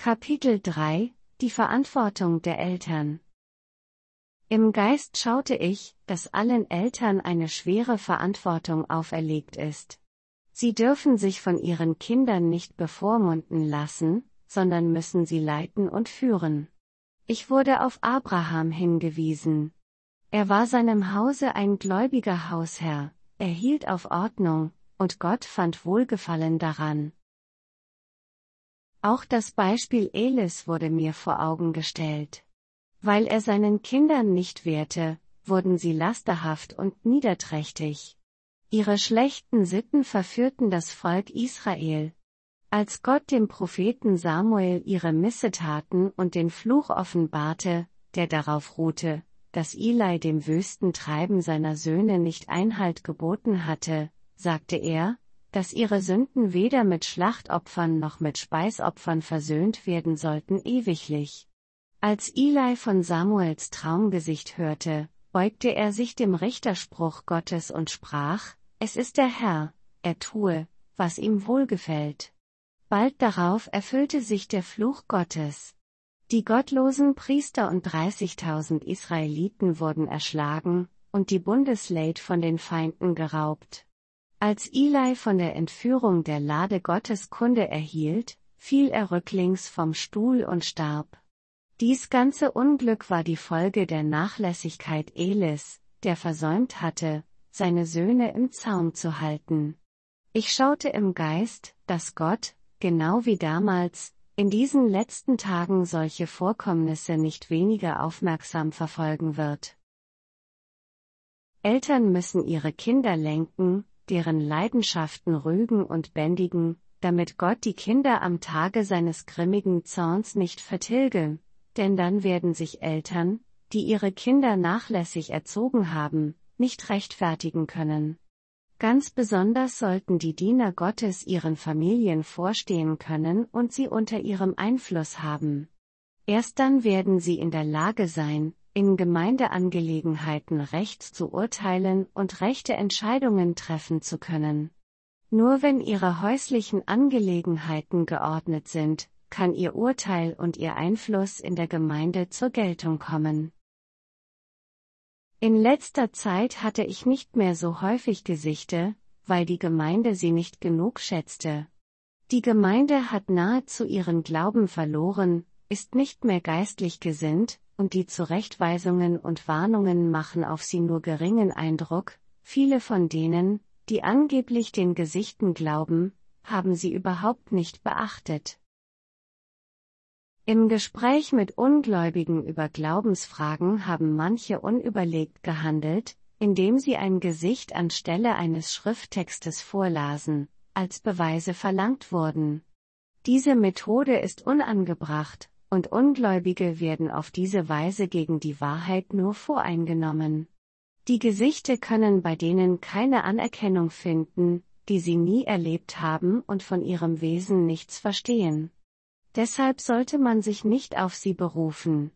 Kapitel 3 – Die Verantwortung der Eltern. Im Geist schaute ich, dass allen Eltern eine schwere Verantwortung auferlegt ist. Sie dürfen sich von ihren Kindern nicht bevormunden lassen, sondern müssen sie leiten und führen. Ich wurde auf Abraham hingewiesen. Er war seinem Hause ein gläubiger Hausherr, er hielt auf Ordnung, und Gott fand Wohlgefallen daran. Auch das Beispiel Elis wurde mir vor Augen gestellt. Weil er seinen Kindern nicht wehrte, wurden sie lasterhaft und niederträchtig. Ihre schlechten Sitten verführten das Volk Israel. Als Gott dem Propheten Samuel ihre Missetaten und den Fluch offenbarte, der darauf ruhte, dass Eli dem wüsten Treiben seiner Söhne nicht Einhalt geboten hatte, sagte er, dass ihre Sünden weder mit Schlachtopfern noch mit Speisopfern versöhnt werden sollten ewiglich. Als Eli von Samuels Traumgesicht hörte, beugte er sich dem Richterspruch Gottes und sprach: Es ist der Herr, er tue, was ihm wohlgefällt. Bald darauf erfüllte sich der Fluch Gottes. Die gottlosen Priester und 30.000 Israeliten wurden erschlagen, und die Bundeslade von den Feinden geraubt. Als Eli von der Entführung der Lade Gottes Kunde erhielt, fiel er rücklings vom Stuhl und starb. Dies ganze Unglück war die Folge der Nachlässigkeit Elis, der versäumt hatte, seine Söhne im Zaum zu halten. Ich schaute im Geist, dass Gott, genau wie damals, in diesen letzten Tagen solche Vorkommnisse nicht weniger aufmerksam verfolgen wird. Eltern müssen ihre Kinder lenken, deren Leidenschaften rügen und bändigen, damit Gott die Kinder am Tage seines grimmigen Zorns nicht vertilge, denn dann werden sich Eltern, die ihre Kinder nachlässig erzogen haben, nicht rechtfertigen können. Ganz besonders sollten die Diener Gottes ihren Familien vorstehen können und sie unter ihrem Einfluss haben. Erst dann werden sie in der Lage sein, in Gemeindeangelegenheiten recht zu urteilen und rechte Entscheidungen treffen zu können. Nur wenn ihre häuslichen Angelegenheiten geordnet sind, kann ihr Urteil und ihr Einfluss in der Gemeinde zur Geltung kommen. In letzter Zeit hatte ich nicht mehr so häufig Gesichte, weil die Gemeinde sie nicht genug schätzte. Die Gemeinde hat nahezu ihren Glauben verloren, ist nicht mehr geistlich gesinnt, und die Zurechtweisungen und Warnungen machen auf sie nur geringen Eindruck. Viele von denen, die angeblich den Gesichten glauben, haben sie überhaupt nicht beachtet. Im Gespräch mit Ungläubigen über Glaubensfragen haben manche unüberlegt gehandelt, indem sie ein Gesicht anstelle eines Schrifttextes vorlasen, als Beweise verlangt wurden. Diese Methode ist unangebracht, und Ungläubige werden auf diese Weise gegen die Wahrheit nur voreingenommen. Die Gesichte können bei denen keine Anerkennung finden, die sie nie erlebt haben und von ihrem Wesen nichts verstehen. Deshalb sollte man sich nicht auf sie berufen.